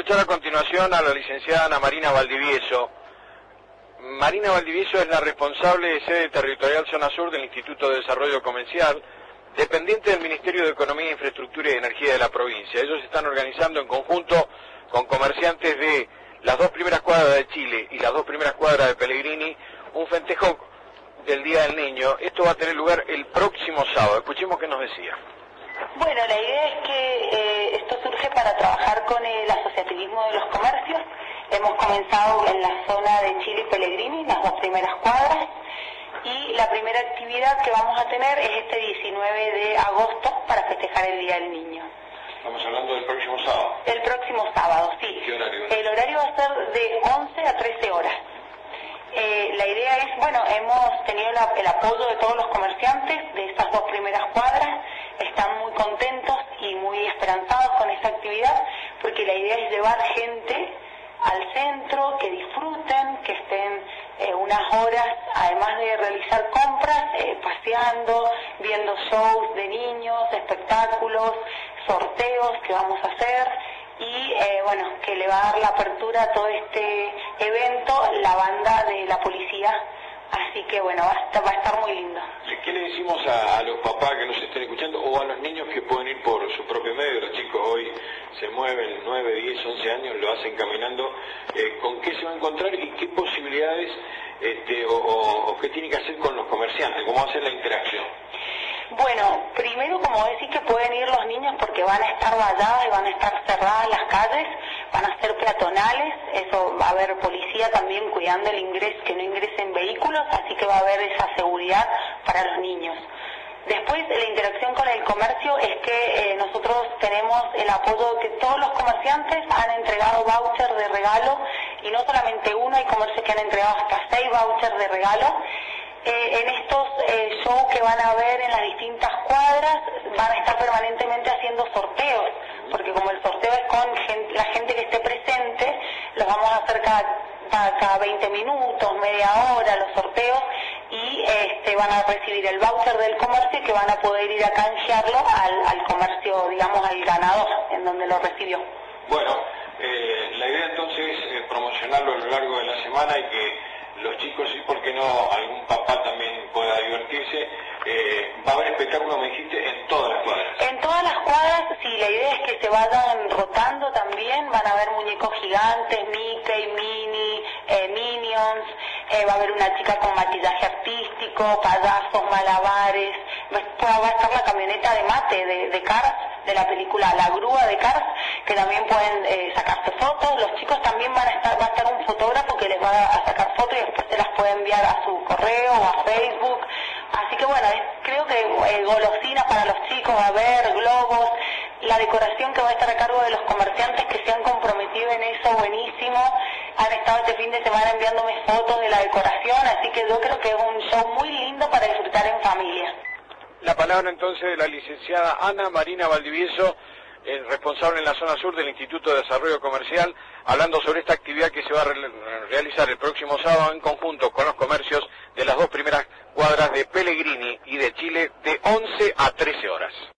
escuchar a continuación a la licenciada Ana Marina Valdivieso. Marina Valdivieso es la responsable de sede territorial Zona Sur del Instituto de Desarrollo Comercial, dependiente del Ministerio de Economía, Infraestructura y Energía de la provincia. Ellos están organizando en conjunto con comerciantes de las 2 primeras cuadras de Chile y las 2 primeras cuadras de Pellegrini un festejo del Día del Niño. Esto va a tener lugar el próximo sábado. Escuchemos qué nos decía. Bueno, la idea es que esto surge para trabajar con el asociativismo de los comercios. Hemos comenzado en la zona de Chile y Pellegrini, las 2 primeras cuadras, y la primera actividad que vamos a tener es este 19 de agosto para festejar el Día del Niño. Estamos hablando del próximo sábado. El próximo sábado, sí. ¿Qué horario? El horario va a ser de 11 a 13 horas. La idea es, bueno, hemos tenido el apoyo de todos los comerciantes de esas 2 primeras cuadras. Están muy contentos y muy esperanzados con esta actividad, porque la idea es llevar gente al centro, que disfruten, que estén unas horas, además de realizar compras, paseando, viendo shows de niños, espectáculos, sorteos que vamos a hacer, y bueno, que le va a dar la apertura a todo este evento la banda de la policía. Así que bueno, va a estar muy lindo. ¿Qué le decimos a los papás que nos estén escuchando o a los niños que pueden ir por su propio medio? Los chicos hoy se mueven 9, 10, 11 años, lo hacen caminando. ¿Con qué se va a encontrar y qué posibilidades o qué tiene que hacer con los comerciantes? ¿Cómo va a ser la interacción? Bueno, primero, como decís, que pueden ir los niños porque van a estar valladas y van a estar cerradas las calles, van a ser peatonales, eso va a haber policía también cuidando el ingreso, que no ingresen vehículos, así que va a haber esa seguridad para los niños. Después, la interacción con el comercio es que nosotros tenemos el apoyo de que todos los comerciantes han entregado vouchers de regalo, y no solamente uno, hay comercios que han entregado hasta 6 vouchers de regalo. En estos shows que van a ver en las distintas cuadras van a estar permanentemente haciendo sorteos, porque como el sorteo es con la gente que esté presente, los vamos a hacer cada 20 minutos, media hora los sorteos, y van a recibir el voucher del comercio y que van a poder ir a canjearlo al comercio, digamos, al ganador, en donde lo recibió. Bueno, la idea entonces es promocionarlo a lo largo de la semana y que los chicos, y por qué no algún papá también pueda divertirse. Va a haber espectáculos, me dijiste, en todas las cuadras. En todas las cuadras, sí, la idea es que se vayan rotando también, van a haber muñecos gigantes, Mickey, Minnie, Minions, va a haber una chica con maquillaje artístico, payasos, malabares, va a estar la camioneta de mate de Cars, de la película La Grúa de Cars, que también pueden sacarse fotos. Los chicos también va a estar un fotógrafo que les va a sacar fotos y después se las puede enviar a su correo o a Facebook. Así que bueno, creo que golosinas para los chicos, va a haber globos, la decoración que va a estar a cargo de los comerciantes que se han comprometido en eso, buenísimo. Han estado este fin de semana enviándome fotos de la decoración, así que yo creo que es un show muy lindo para disfrutar en familia. La palabra entonces de la licenciada Ana Marina Valdivieso, responsable en la zona sur del Instituto de Desarrollo Comercial, hablando sobre esta actividad que se va a realizar el próximo sábado en conjunto con los comercios de las 2 primeras cuadras de Pellegrini y de Chile de 11 a 13 horas.